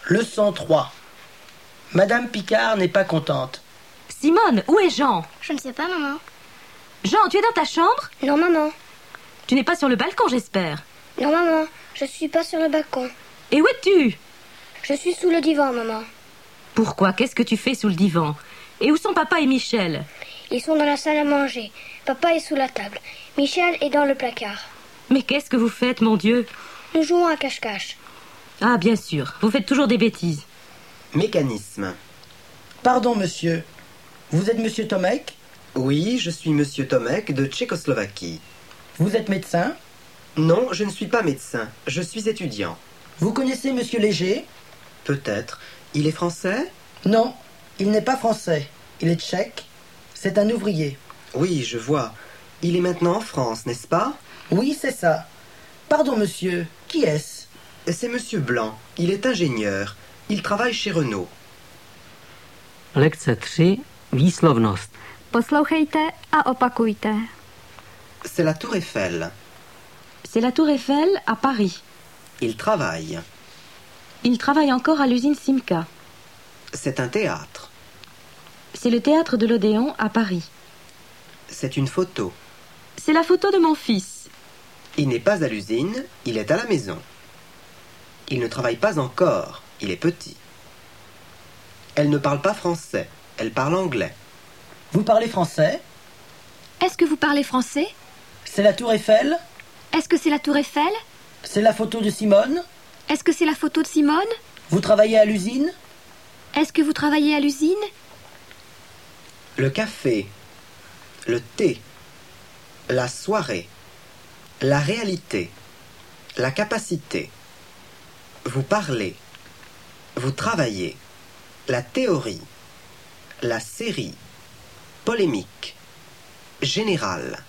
Leçon 3. Madame Picard n'est pas contente. Simone, où est Jean? Je ne sais pas, maman. Jean, tu es dans ta chambre? Non, maman. Tu n'es pas sur le balcon, j'espère. Non, maman. Je suis pas sur le balcon. Et où es-tu? Je suis sous le divan, maman. Pourquoi? Qu'est-ce que tu fais sous le divan? Et où sont papa et Michel? Ils sont dans la salle à manger. Papa est sous la table. Michel est dans le placard. Mais qu'est-ce que vous faites, mon Dieu? Nous jouons à cache-cache. Ah, bien sûr. Vous faites toujours des bêtises. Mécanisme. Pardon, monsieur. Vous êtes monsieur Tomek? Oui, je suis monsieur Tomek de Tchécoslovaquie. Vous êtes médecin? Non, je ne suis pas médecin. Je suis étudiant. Vous connaissez monsieur Léger? Peut-être. Il est français? Non, il n'est pas français. Il est tchèque. C'est un ouvrier. Oui, je vois. Il est maintenant en France, n'est-ce pas? Oui, c'est ça. Pardon, monsieur. Qui est-ce? C'est monsieur Blanc. Il est ingénieur. Il travaille chez Renault. Lekce 3. Výslovnost. Poslouchejte a opakujte. C'est la Tour Eiffel. C'est la Tour Eiffel à Paris. Il travaille. Il travaille encore à l'usine Simca. C'est un théâtre. C'est le théâtre de l'Odéon à Paris. C'est une photo. C'est la photo de mon fils. Il n'est pas à l'usine, il est à la maison. Il ne travaille pas encore, il est petit. Elle ne parle pas français, elle parle anglais. Vous parlez français? Est-ce que vous parlez français? C'est la Tour Eiffel? Est-ce que c'est la Tour Eiffel? C'est la photo de Simone? Est-ce que c'est la photo de Simone? Vous travaillez à l'usine? Est-ce que vous travaillez à l'usine? Le café, le thé, la soirée, la réalité, la capacité. Vous parlez, vous travaillez, la théorie, la série, polémique, générale.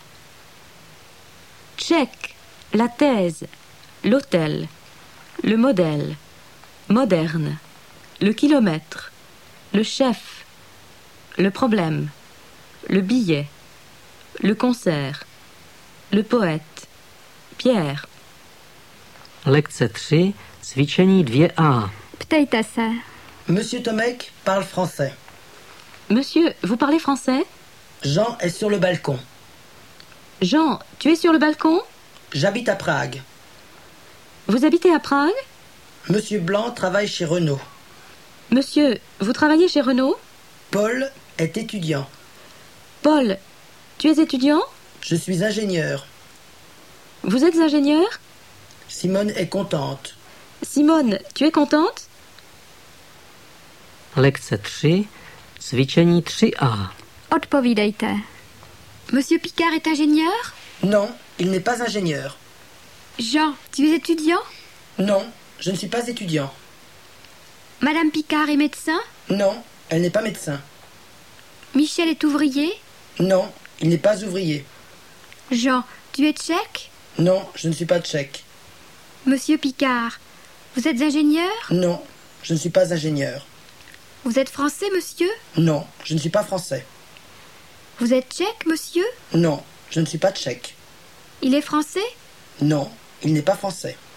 Tchèque, la thèse, l'hôtel, le modèle, moderne, le kilomètre, le chef, le problème, le billet, le concert, le poète, Pierre. Lekce 3. Cvičení 2a. Ptejte se. Monsieur Tomek parle français. Monsieur, vous parlez français? Jean est sur le balcon. Jean, tu es sur le balcon? J'habite à Prague. Vous habitez à Prague? Monsieur Blanc travaille chez Renault. Monsieur, vous travaillez chez Renault? Paul est étudiant. Paul, tu es étudiant? Je suis ingénieur. Vous êtes ingénieur? Simone est contente. Simone, tu es contente? Lekce 3. Cvičení 3a. Odpovídejte. Monsieur Picard est ingénieur? Non, il n'est pas ingénieur. Jean, tu es étudiant? Non, je ne suis pas étudiant. Madame Picard est médecin? Non, elle n'est pas médecin. Michel est ouvrier? Non, il n'est pas ouvrier. Jean, tu es tchèque? Non, je ne suis pas tchèque. Monsieur Picard, vous êtes ingénieur? Non, je ne suis pas ingénieur. Vous êtes français, monsieur? Non, je ne suis pas français. Vous êtes tchèque, monsieur? Non, je ne suis pas tchèque. Il est français? Non, il n'est pas français.